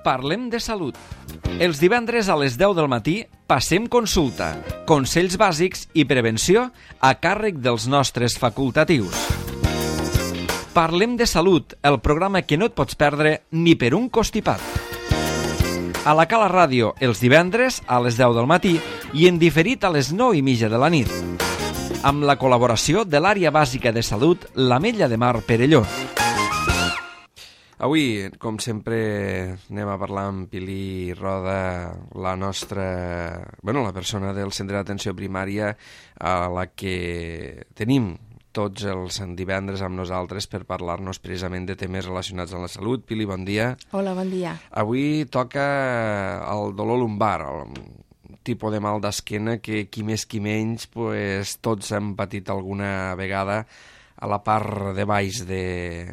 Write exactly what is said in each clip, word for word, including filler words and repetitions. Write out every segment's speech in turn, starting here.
Parlem de salut. Els divendres a les deu del matí passem consulta, consells bàsics i prevenció a càrrec dels nostres facultatius. Parlem de salut, el programa que no et pots perdre ni per un costipat. A la Cala Ràdio els divendres a les deu del matí i en diferit a les nou i mitja de la nit. Amb la col·laboració de l'Àrea Bàsica de Salut l'Ametlla de Mar Perelló. Avui, com sempre, anem a parlar amb Pili Roda, la nostra... bueno, la persona del Centre d'Atenció Primària a la que tenim tots els divendres amb nosaltres per parlar-nos precisament de temes relacionats amb la salut. Pili, bon dia. Hola, bon dia. Avui toca el dolor lumbar, el tipus de mal d'esquena que qui més qui menys pues, tots hem patit alguna vegada a la part de baix de...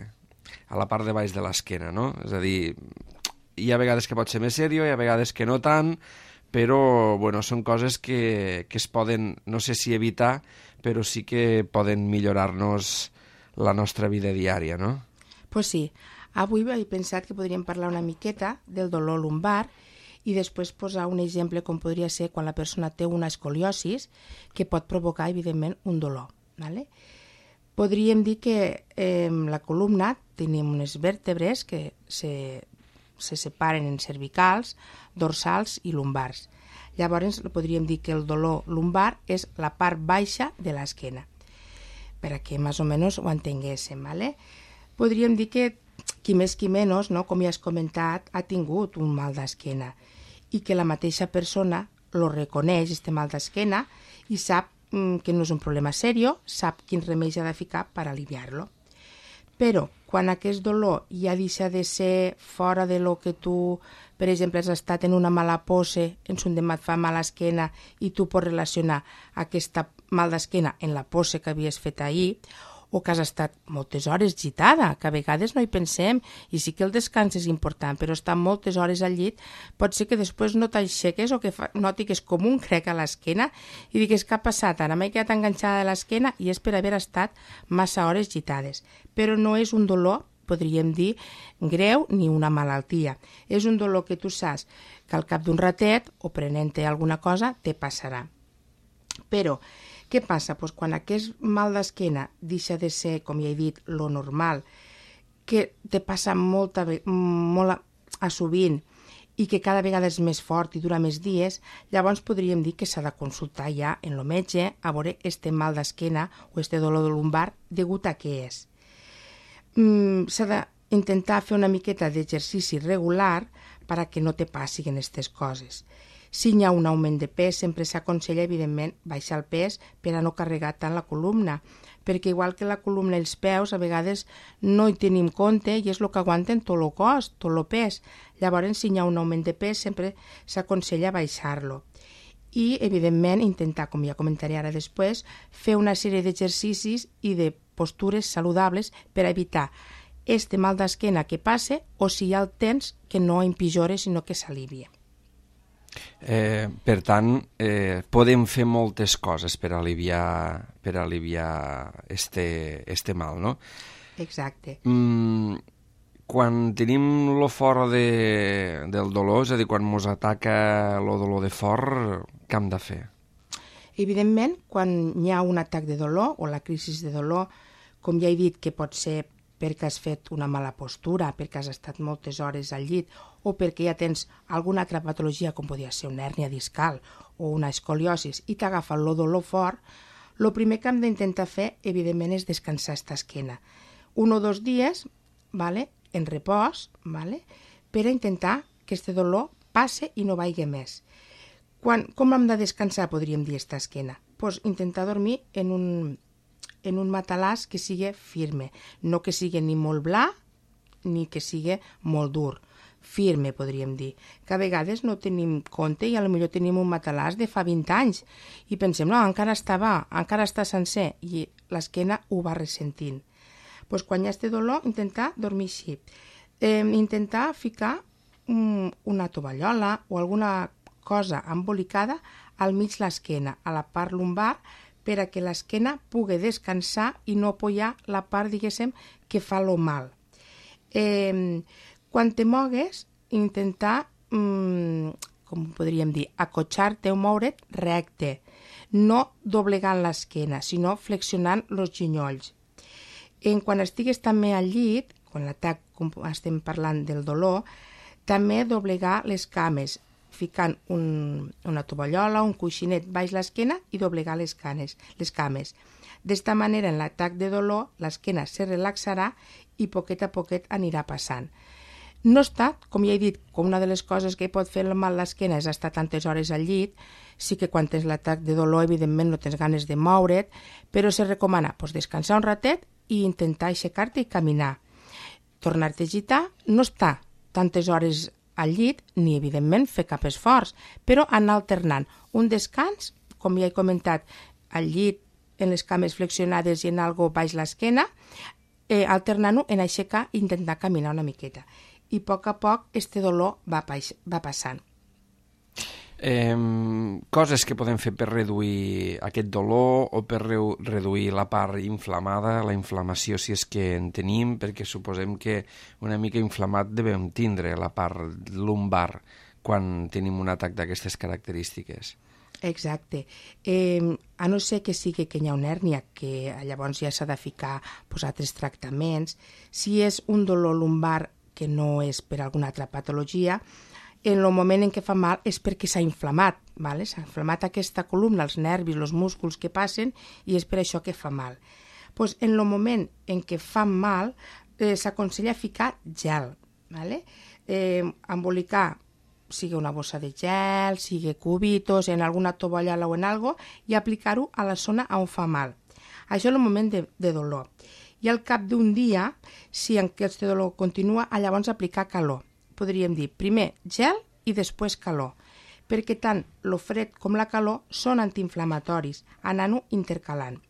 a la part de baix de l'esquena, no? És a dir, hi ha vegades que pot ser més sèrio, hi ha vegades que no tant, però, bueno, són coses que, que es poden, no sé si evitar, però sí que poden millorar-nos la nostra vida diària, no? Pues sí. Avui he pensat que podríem parlar una miqueta del dolor lumbar i després posar un exemple com podria ser quan la persona té una escoliosis que pot provocar, evidentment, un dolor, ¿vale? Podríem dir que eh, la columna tenim unes vèrtebres que se, se separen en cervicals, dorsals i lumbars. Llavors podríem dir que el dolor lumbar és la part baixa de l'esquena, per a que més o menys ho entenguéssim. ¿Vale? Podríem dir que qui més qui menys, no, com ja has comentat, ha tingut un mal d'esquena i que la mateixa persona lo reconeix, este mal d'esquena, i sap que no és un problema seriós, sap quins remeis ha de ficar per aliviar-lo. Però quan aquest dolor ja deixa de ser fora de lo que tu, per exemple, has estat en una mala pose, en un demà et fa mal l'esquena i tu pots relacionar aquesta mal d'esquena en la pose que havies fet ahir, o que has estat moltes hores gitada, que a vegades no hi pensem, i sí que el descans és important, però estar moltes hores al llit pot ser que després no t'aixeques o que fa, noti que és com un crec a l'esquena i digues què ha passat, ara m'he quedat enganxada a l'esquena i és per haver estat massa hores gitades. Però no és un dolor, podríem dir, greu ni una malaltia. És un dolor que tu saps que al cap d'un ratet o prenent-te alguna cosa te passarà. Però què passa? Pues quan aquest mal d'esquena deixa de ser, com ja he dit, lo normal, que te passa molta, molt a, a sovint i que cada vegada és més fort i dura més dies, llavors podríem dir que s'ha de consultar ja en el metge a veure este mal d'esquena o este dolor de lumbar degut a què és. Mm, s'ha d'intentar fer una miqueta d'exercici regular per a que no te passin aquestes coses. Si hi ha un augment de pes, sempre s'aconsella, evidentment, baixar el pes per a no carregar tant la columna, perquè igual que la columna i els peus, a vegades no hi tenim compte i és el que aguanten tot el cos, tot el pes. Llavors, si hi ha un augment de pes, sempre s'aconsella baixar-lo. I, evidentment, intentar, com ja comentaré ara després, fer una sèrie d'exercicis i de postures saludables per evitar este mal d'esquena que passe o si ja el tens, que no empitjore, sinó que s'alivia. Eh, per tant, eh, podem fer moltes coses per aliviar, per aliviar este, este mal, no? Exacte. Mm, quan tenim lo fort de, del dolor, és a dir, quan ens ataca lo dolor de fort, què hem de fer? Evidentment, quan hi ha un atac de dolor o la crisi de dolor, com ja he dit que pot ser perquè has fet una mala postura, perquè has estat moltes hores al llit o perquè ja tens alguna altra patologia com podria ser una hèrnia discal o una escoliosis i t'ha agafat el dolor fort, el primer que hem d'intentar fer, evidentment, és descansar esta esquena. Un o dos dies, vale, en repòs, vale, per a intentar que este dolor passe i no vagi més. Quan, com hem de descansar, podríem dir, esta esquena? Pues intentar dormir en un... en un matalàs que sigui firme, no que sigui ni molt blanc ni que sigui molt dur, firme podríem dir, que a vegades no tenim compte i potser tenim un matalàs de fa vint anys i pensem, no, encara està va, encara està sencer i l'esquena ho va ressentint. Pues quan hi ha este dolor, intentar dormir així, eh, intentar ficar un, una tovallola o alguna cosa embolicada al mig l'esquena, a la part lumbar, per a que l'esquena pugui descansar i no apoyar la part, diguéssim, que fa lo mal. Eh, quan te mogues, intentar, mmm, com podríem dir, acotxar-te o moure't recte, no doblegant l'esquena, sinó flexionant els ginolls. En quan estigues també al llit, quan l'atac, com estem parlant del dolor, també doblegar les cames, ficant un, una tovallola, un coixinet baix l'esquena i doblegar les, canes, les cames. D'esta manera, en l'atac de dolor, l'esquena se relaxarà i poquet a poquet anirà passant. No està, com ja he dit, com una de les coses que pot fer mal l'esquena és estar tantes hores al llit. Sí que quan tens l'atac de dolor, evidentment, no tens ganes de moure't, però se recomana pues, descansar un ratet i intentar aixecar-te i caminar. Tornar-te a gitar, no estar tantes hores al llit, ni, evidentment, fer cap esforç, però anar alternant un descans, com ja he comentat, al llit, en les cames flexionades i en algo baix l'esquena, eh, alternant-ho en aixecar i intentar caminar una miqueta. I a poc a poc este dolor va, va passant. Eh, coses que podem fer per reduir aquest dolor o per re reduir la part inflamada, la inflamació si és que en tenim, perquè suposem que una mica inflamat devem tindre la part lumbar quan tenim un atac d'aquestes característiques. Exacte. Eh, a no ser que sigui que hi ha una hèrnia, que llavors ja s'ha de ficar pues, altres tractaments. Si és un dolor lumbar que no és per alguna altra patologia, en el moment en què fa mal és perquè s'ha inflamat, vale? S'ha inflamat aquesta columna, els nervis, els músculs que passen, i és per això que fa mal. Pues en el moment en què fa mal, eh, s'aconsella ficar gel, vale? eh, embolicar sigui una bossa de gel, sigui cubitos, en alguna tovallola o en algo, i aplicar-ho a la zona on fa mal. Això és el moment de, de dolor. I al cap d'un dia, si aquest dolor continua, llavors aplicar calor. Podríem dir primer gel i després calor, perquè tant el fred com la calor són antiinflamatoris, anant-ho intercalant.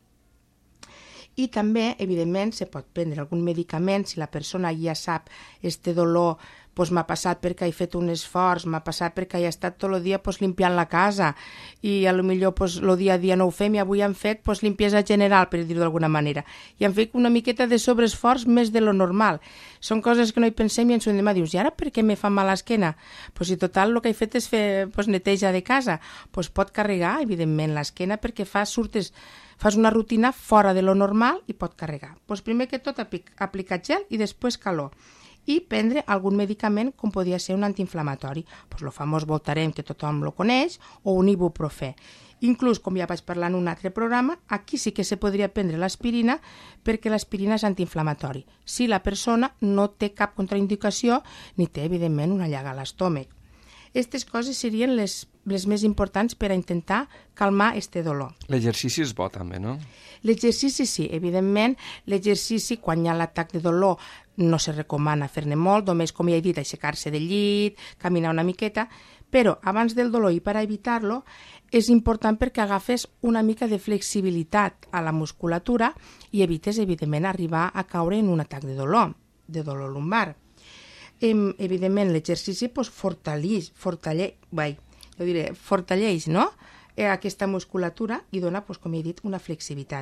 I també, evidentment, se pot prendre algun medicament si la persona ja sap este dolor, doncs m'ha passat perquè he fet un esforç, m'ha passat perquè he estat tot el dia pues, limpiant la casa i a lo millor pues, el dia a dia no ho fem i avui han fet pues, limpiesa general, per dir-ho d'alguna manera. I han fet una miqueta de sobreesforç més de lo normal. Són coses que no hi pensem i ens ho demà dius, i ara per què me fa mal l'esquena? Pues, si total el que he fet és fer pues, neteja de casa, pues, pot carregar, evidentment, l'esquena perquè fa, surtes, fas una rutina fora de lo normal i pot carregar. Pues, primer que tot aplicar gel i després calor. I prendre algun medicament com podria ser un antiinflamatori, pues el famós Voltaren, que tothom lo coneix, o un ibuprofè. Inclús, com ja vaig parlar en un altre programa, aquí sí que se podria prendre l'aspirina perquè l'aspirina és antiinflamatori, si la persona no té cap contraindicació ni té, evidentment, una llaga a l'estómac. Aquestes coses serien les, les més importants per a intentar calmar este dolor. L'exercici és bo també, no? L'exercici sí, evidentment, l'exercici quan hi ha l'atac de dolor no se recomana fer-ne molt, només, com ja he dit, aixecar-se del llit, caminar una miqueta, però abans del dolor i per a evitar-lo és important perquè agafes una mica de flexibilitat a la musculatura i evites, evidentment, arribar a caure en un atac de dolor, de dolor lumbar. Em, evidentment, l'exercici pues, fortaleix, fortaleix, vai, jo diré, fortaleix, no? eh, aquesta musculatura i dona, pues, com he dit, una flexibilitat.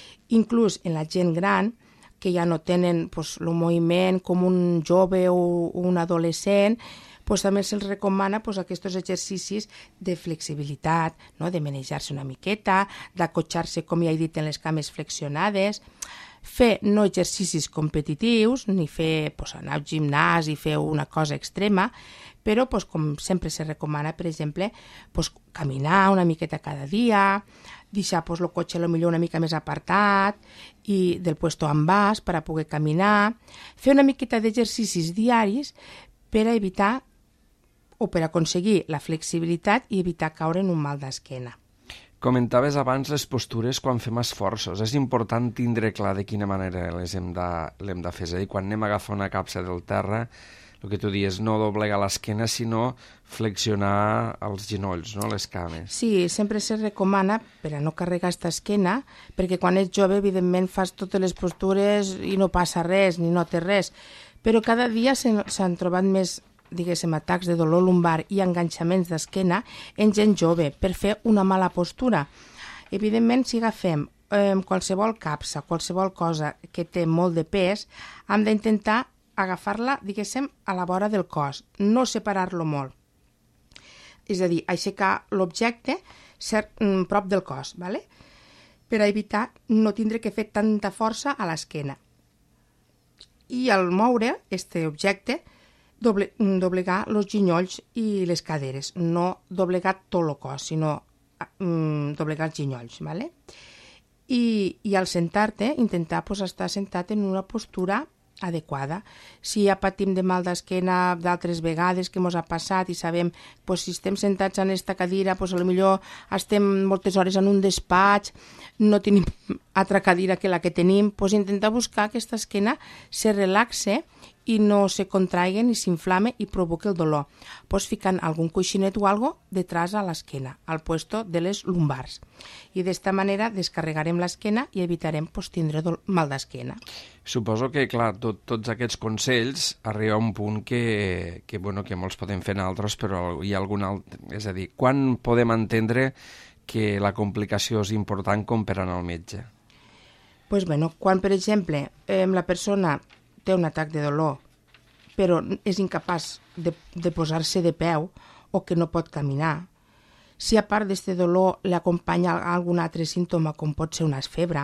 Inclús en la gent gran, que ja no tenen pues, el moviment com un jove o un adolescent, pues, també se'ls recomana pues, aquests exercicis de flexibilitat, no? De manejar-se una miqueta, d'acotxar-se, com ja he dit, en les cames flexionades, fer no exercicis competitius, ni fer pues, anar al gimnàs i fer una cosa extrema, però pues, com sempre se recomana, per exemple, pues, caminar una miqueta cada dia, deixar pues, el cotxe potser una mica més apartat i del puesto en bas per a poder caminar, fer una miqueta d'exercicis diaris per a evitar o per aconseguir la flexibilitat i evitar caure en un mal d'esquena. Comentaves abans les postures quan fem esforços. És important tindre clar de quina manera les hem de, l'hem de fer. És a dir, quan anem a agafar una capsa del terra, el que tu dius, no doblegar l'esquena, sinó flexionar els genolls, no? Les cames. Sí, sempre se recomana per a no carregar aquesta esquena, perquè quan ets jove, evidentment, fas totes les postures i no passa res, ni notes res. Però cada dia s'han trobat més diguéssim, atacs de dolor lumbar i enganxaments d'esquena en gent jove per fer una mala postura. Evidentment, si agafem eh, qualsevol capsa, qualsevol cosa que té molt de pes, hem d'intentar agafar-la, diguéssim, a la vora del cos, no separar-lo molt. És a dir, aixecar l'objecte cert, prop del cos, ¿vale? Per a evitar no tindre que fer tanta força a l'esquena. I al moure aquest objecte, doble, doblegar els ginolls i les caderes, no doblegar tot el cos, sinó mm, doblegar els ginolls, ¿vale? I, i al sentar-te, intentar pues, estar sentat en una postura adequada. Si ja patim de mal d'esquena d'altres vegades que ens ha passat i sabem pues, si estem sentats en aquesta cadira, pues, potser estem moltes hores en un despatx, no tenim altra cadira que la que tenim, pues, intentar buscar que aquesta esquena se relaxe i no se contraigui ni s'inflame i provoque el dolor. Pues ficant algun coixinet o algo detrás a l'esquena, al puesto de les lumbars. I d'esta manera descarregarem l'esquena i evitarem pues, tindre mal d'esquena. Suposo que, clar, tot, tots aquests consells arriba a un punt que, que, bueno, que molts podem fer altres, però hi ha algun altre... És a dir, quan podem entendre que la complicació és important com per anar al metge? Pues, bueno, quan, per exemple, eh, la persona té un atac de dolor, però és incapaç de, de posar-se de peu o que no pot caminar, si a part d'aquest dolor l'acompanya algun altre símptoma, com pot ser una febre,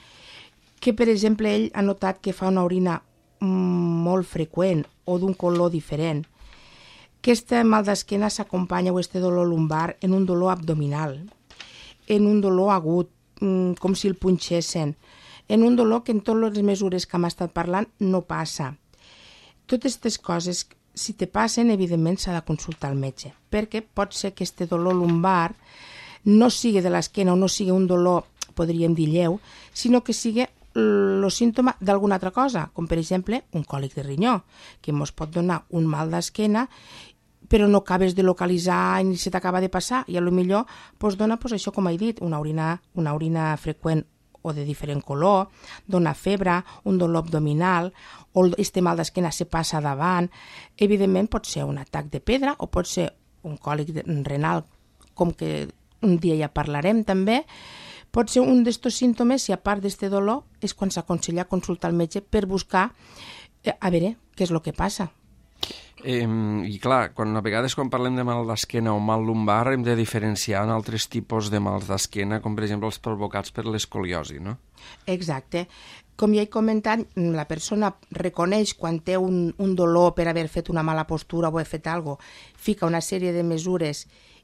que, per exemple, ell ha notat que fa una orina molt freqüent o d'un color diferent, que aquest mal d'esquena s'acompanya o aquest dolor lumbar en un dolor abdominal, en un dolor agut, com si el punxessin, en un dolor que en totes les mesures que hem estat parlant no passa. Totes aquestes coses, si te passen, evidentment s'ha de consultar el metge, perquè pot ser que aquest dolor lumbar no sigui de l'esquena o no sigui un dolor, podríem dir lleu, sinó que sigui el símptoma d'alguna altra cosa, com per exemple un còlic de rinyó, que ens pot donar un mal d'esquena, però no acabes de localitzar ni se t'acaba de passar, i a lo millor pues, dona pues, això com he dit, una orina, una orina freqüent o de diferent color, dona febre, un dolor abdominal, o este mal d'esquena se passa davant. Evidentment pot ser un atac de pedra o pot ser un còlic renal, com que un dia ja parlarem també. Pot ser un d'estos símptomes i a part d'este dolor és quan s'aconsella consultar el metge per buscar eh, a veure què és el que passa. Eh, I clar, quan, a vegades quan parlem de mal d'esquena o mal lumbar hem de diferenciar en altres tipus de mals d'esquena, com per exemple els provocats per l'escoliosi, no? Exacte. Com ja he comentat, la persona reconeix quan té un, un dolor per haver fet una mala postura o haver fet alguna cosa, fica una sèrie de mesures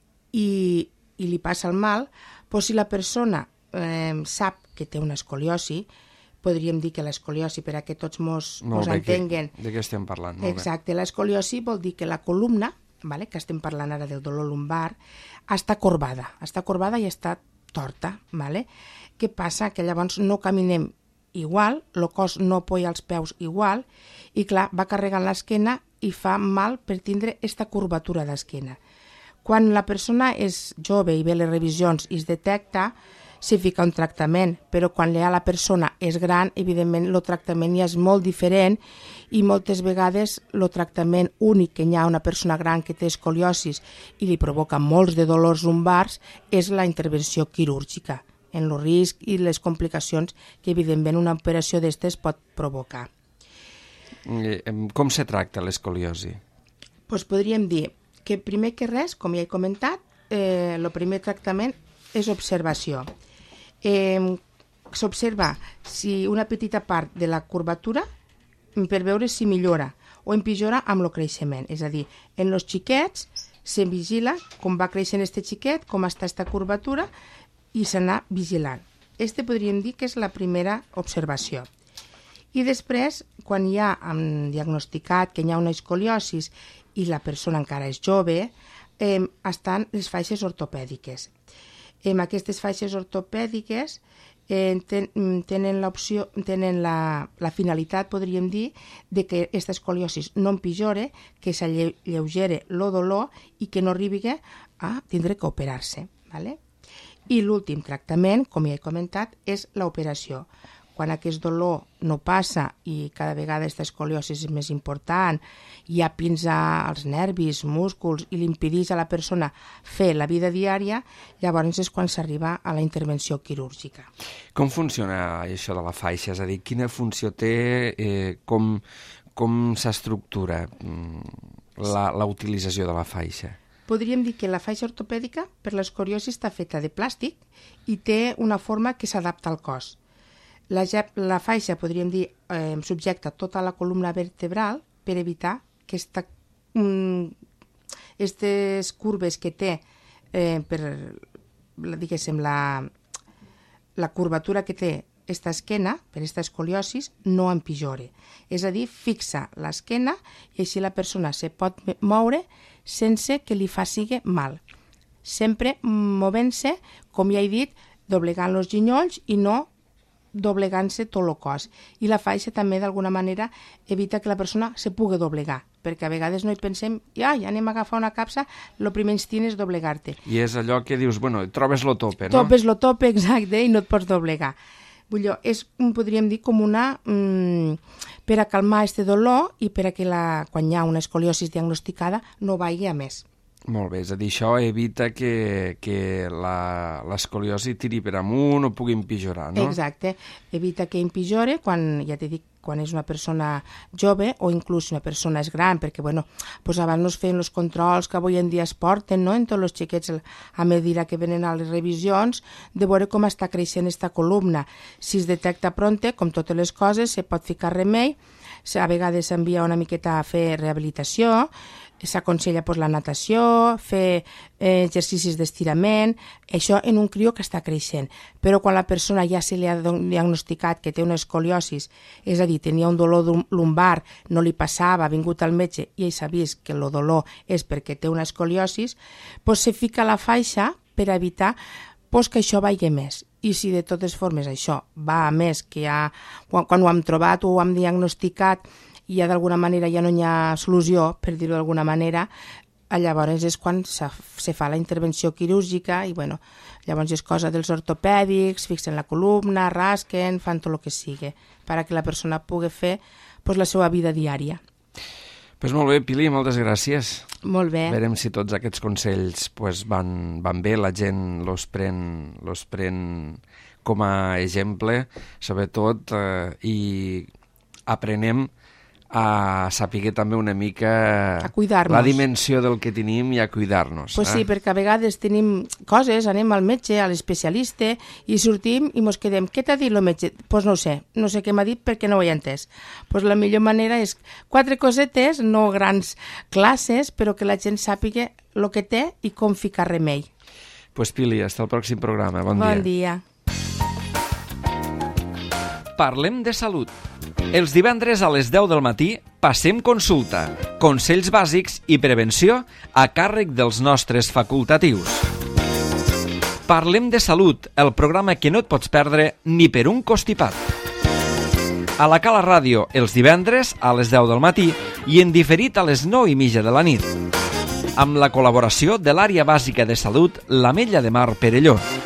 i, i li passa el mal, però si la persona eh, sap que té una escoliosi, podríem dir que l'escoliosi, per a que tots mos, mos entenguen... De què estem parlant? Exacte, l'escoliosi vol dir que la columna, vale, que estem parlant ara del dolor lumbar, està corbada, està corbada i està torta. Vale? Què passa? Que llavors no caminem igual, el cos no apoya els peus igual, i clar, va carregant l'esquena i fa mal per tindre aquesta curvatura d'esquena. Quan la persona és jove i ve les revisions i es detecta, s'hi fica un tractament, però quan ja la persona és gran, evidentment el tractament ja és molt diferent i moltes vegades el tractament únic que hi ha una persona gran que té escoliosis i li provoca molts de dolors lumbars és la intervenció quirúrgica, en el risc i les complicacions que evidentment una operació d'estes pot provocar. Com se tracta l'escoliosi? Pues podríem dir que primer que res, com ja he comentat, eh, el primer tractament és observació. Eh, S'observa si una petita part de la curvatura per veure si millora o empitjora amb el creixement. És a dir, en els xiquets se vigila com va creixent este xiquet, com està aquesta curvatura i s'anà vigilant. Este podríem dir que és la primera observació. I després, quan ja hem diagnosticat que hi ha una escoliosis i la persona encara és jove, eh, estan les faixes ortopèdiques. En aquestes faixes ortopèdiques eh, ten, tenen l'opció, tenen la, la finalitat, podríem dir, de que aquesta escoliosis no empitjore, que s'alleugere el dolor i que no arribi a tindre que operar-se. Vale? I l'últim tractament, com ja he comentat, és l'operació. Quan aquest dolor no passa i cada vegada aquesta escoliosi és més important, ja pinza els nervis, músculs i l'impedeix a la persona fer la vida diària, llavors és quan s'arriba a la intervenció quirúrgica. Com funciona això de la faixa? És a dir, quina funció té, eh, com, com s'estructura la, la utilització de la faixa? Podríem dir que la faixa ortopèdica per l'escoriosi està feta de plàstic i té una forma que s'adapta al cos. La, la faixa, podríem dir, eh, subjecta tota la columna vertebral per evitar que esta, mm, estes curves que té eh, per, diguéssim, la, la curvatura que té esta esquena, per esta escoliosis, no empitjore. És a dir, fixa l'esquena i així la persona se pot moure sense que li faci mal. Sempre movent-se, com ja he dit, doblegant els ginyolls i no doblegant-se tot el cos. I la faixa també, d'alguna manera, evita que la persona se pugui doblegar, perquè a vegades no hi pensem, ja, ja anem a agafar una capsa, el primer instint és doblegar-te. I és allò que dius, bueno, trobes lo tope, no? Topes lo tope, exacte, i no et pots doblegar. Vull dir, és, podríem dir, com una... Mm, per a calmar este dolor i per a que la, quan hi ha una escoliosis diagnosticada no vagi a més. Molt bé, és a dir, això evita que, que l'escoliosi tiri per amunt o pugui empitjorar, no? Exacte, evita que empitjore quan, ja t'he dit, quan és una persona jove o inclús una persona és gran, perquè bueno, pues abans no es feien els controls que avui en dia es porten, no? En tots els xiquets a mesura que venen a les revisions, de veure com està creixent esta columna. Si es detecta pronte, com totes les coses, se pot ficar remei, a vegades s'envia una miqueta a fer rehabilitació, s'aconsella pues, la natació, fer eh, exercicis d'estirament, això en un crió que està creixent. Però quan la persona ja se li ha diagnosticat que té una escoliosis, és a dir, tenia un dolor lumbar, no li passava, ha vingut al metge i ell s'ha vist que el dolor és perquè té una escoliosis, pues, se fica la faixa per evitar pues, que això vagi més. I si de totes formes això va a més, que ja, quan, quan ho hem trobat o ho hem diagnosticat i ja d'alguna manera ja no hi ha solució, per dir-ho d'alguna manera, llavors és quan se, se fa la intervenció quirúrgica i bueno, llavors és cosa dels ortopèdics, fixen la columna, rasquen, fan tot el que sigui, perquè la persona pugui fer pues, la seva vida diària. Pues molt bé, Pili, moltes gràcies. Molt bé. Verem si tots aquests consells pues, van, van bé, la gent los pren, los pren com a exemple, sobretot, eh, i aprenem a saber també una mica a cuidar-nos. La dimensió del que tenim i a cuidar-nos. Pues eh? sí, perquè a vegades tenim coses, anem al metge, a l'especialista, i sortim i mos quedem, què t'ha dit el metge? Doncs pues no ho sé, no sé què m'ha dit perquè no ho he entès. Pues la millor manera és quatre cosetes, no grans classes, però que la gent sàpiga el que té i com ficar remei. Pues Pili, hasta el pròxim programa. Bon, bon dia. dia. Parlem de salut. Els divendres a les deu del matí passem consulta, consells bàsics i prevenció a càrrec dels nostres facultatius. Parlem de salut, el programa que no et pots perdre ni per un costipat. A la Cala Ràdio, els divendres a les deu del matí i en diferit a les nou i mitja de la nit. Amb la col·laboració de l'Àrea Bàsica de Salut, l'Ametlla de Mar Perelló.